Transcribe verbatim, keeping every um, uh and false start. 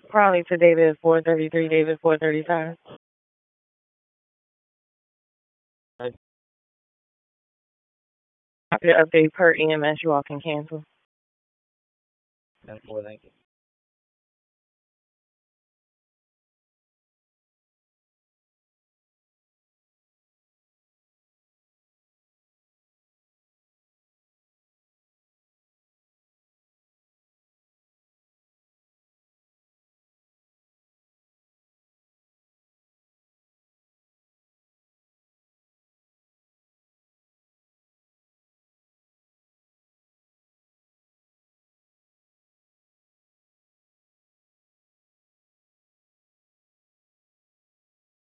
Probably to David four thirty-three, David four thirty-five. After the update per E M S, you all can cancel.